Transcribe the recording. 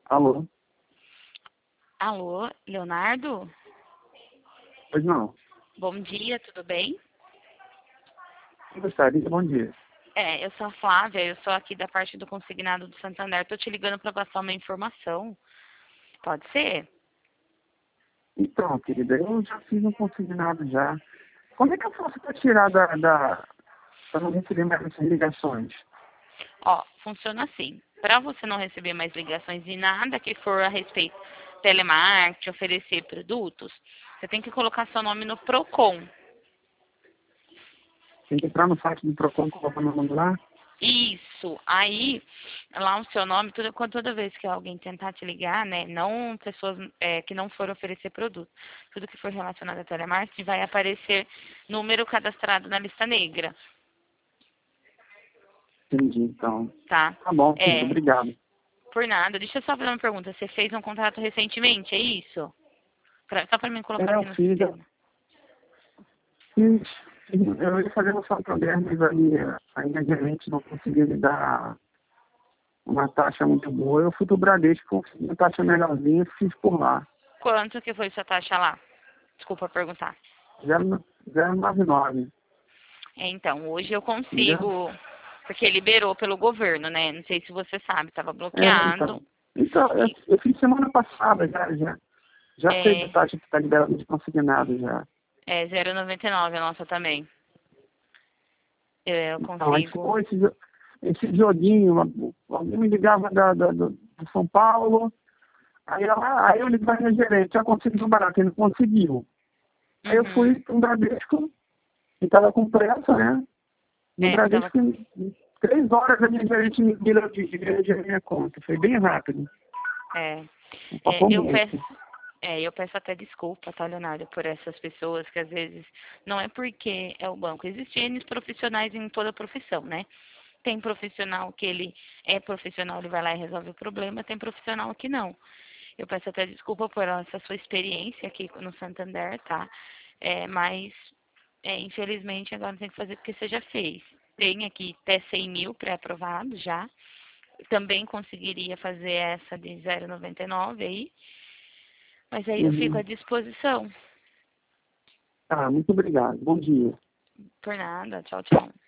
Alô? Alô, Leonardo? Pois não. Bom dia, tudo bem? Eu gostaria, bom dia. Eu sou a Flávia, eu sou aqui da parte do consignado do Santander. Estou te ligando para passar uma informação. Pode ser? Então, querida, eu já fiz um consignado já. Como é que eu faço para tirar para não receber mais essas ligações? Ó, funciona assim. Para você não receber mais ligações e nada que for a respeito telemarketing, oferecer produtos, você tem que colocar seu nome no Procon. Tem que entrar no site do Procon, colocar meu nome lá? Isso. Aí, lá o seu nome, toda vez que alguém tentar te ligar, né? Não pessoas que não foram oferecer produto. Tudo que for relacionado a telemarketing vai aparecer número cadastrado na lista negra, Entendi, então. tá? Tá bom, querido, É, obrigado. por nada. Deixa eu só fazer uma pergunta. Você fez um contrato recentemente, é isso? Só para mim colocar É, eu aqui no fiz, sistema. eu ia fazer um programa, mas aí a gerente não conseguiu me dar uma taxa muito boa. Eu fui pro Bradesco, consegui uma taxa melhorzinha e fiz por lá. Quanto que foi sua taxa lá? Desculpa perguntar. 099, Então, hoje eu entendeu? consigo, porque liberou pelo governo, né? Não sei se você sabe, estava É, bloqueado. então. Então, eu fiz semana passada já fez a É, taxa que está liberada de consignado já. é 0,99 a nossa também. Eu Então, aí consigo. ficou esse joguinho, alguém me ligava do São Paulo, aí eu liguei para a gerente, já conseguiu barato, ele não conseguiu. Aí eu fui Uhum. para um Bradesco, que estava com pressa, né? No É, você tava. Bradesco, em 3 horas a minha gerente me virou de minha conta. Foi bem rápido, É, não passou eu peço. muito. Eu peço até desculpa, tá, Leonardo, por essas pessoas que às vezes não é porque é o banco. Existem N profissionais em toda profissão, né? Tem profissional que ele é profissional, ele vai lá e resolve o problema, tem profissional que não. Eu peço até desculpa por essa sua experiência aqui no Santander, tá? Mas, infelizmente, agora tem que fazer porque você já fez. Tem aqui até 100 mil pré-aprovados já. Também conseguiria fazer essa de 0,99 aí. Mas aí eu fico à Uhum. disposição. Tá, muito obrigado. Bom dia. Por nada. Tchau, tchau.